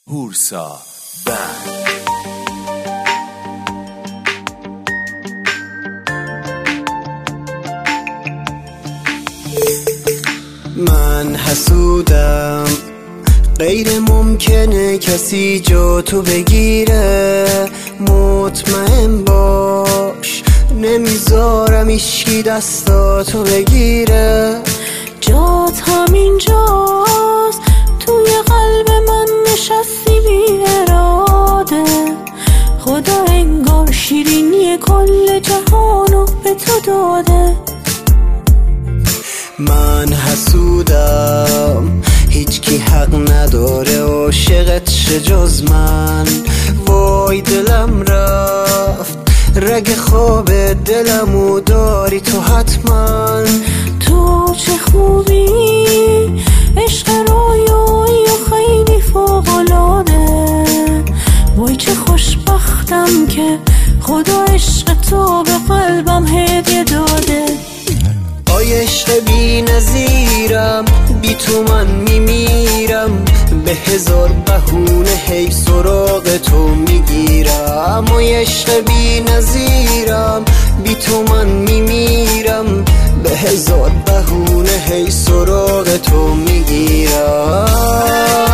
هورسا بند. من حسودم، غیر ممکنه کسی جا تو بگیره. مطمئن باش نمیذارم ایشکی دستاتو بگیره. جات همینجاست، توی قلب من نشستی بی اراده. خدا انگار شیرینی کل جهانو به تو داده. من حسودم، هیچ کی حق نداره عاشقت شه جز من. وای دلم رفت، رگ خواب دلمو داری تو حتما. تو چه خوبی، عشق رویایی و خیلی فوق‌العاده. وای چه خوشبختم که خدا عشق تو به قلبم هدیه داده. آی عشق بی نظیرم، بی تو من میمیرم. به هزار بهونه هی سراغ تو میگیرم. آی عشق بی نظیرم، بی تو من میمیرم. به هزار بهونه هی سراغ تو میگیرم.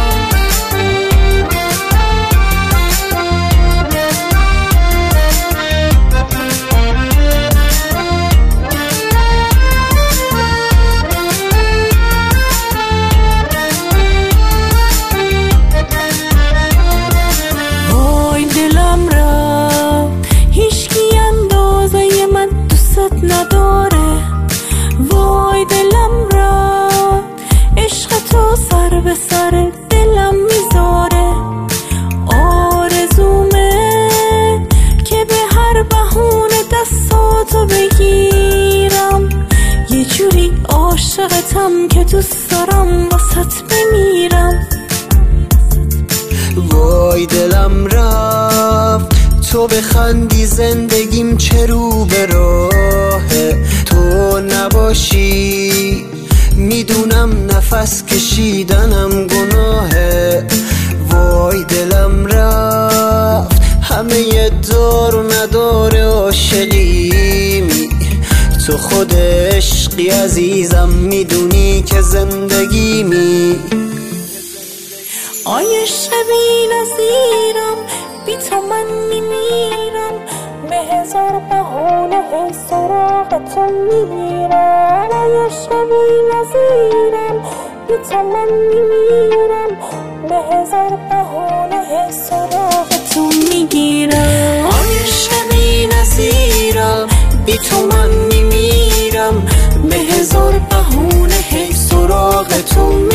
نداره. وای دلم را عشق تو سر به سر دلم میذاره. آرزومه که به هر بهونه دستاتو بگیرم. یه جوری عاشقتم که دوست دارم واسط بمیرم. وای دلم رفت، تو بخندی زندگیم چه رو به راهه. تو نباشی میدونم نفس کشیدنم گناهه. وای دلم رفت، همه دار و نداره عاشقیمی. تو خود عشقی عزیزم، میدونی که زندگیمی. آی عشق بی نظیرم، بی تو من میمیرم. به هزار بهونه هی سراغ تو میگیرم. آی عشق بی نظیرم، بی تو من میمیرم. به هزار بهونه هی سراغ تو میگیرم. آی عشق بی نظیرم، بی تو من میمیرم. به هزار بهونه هی سراغ تو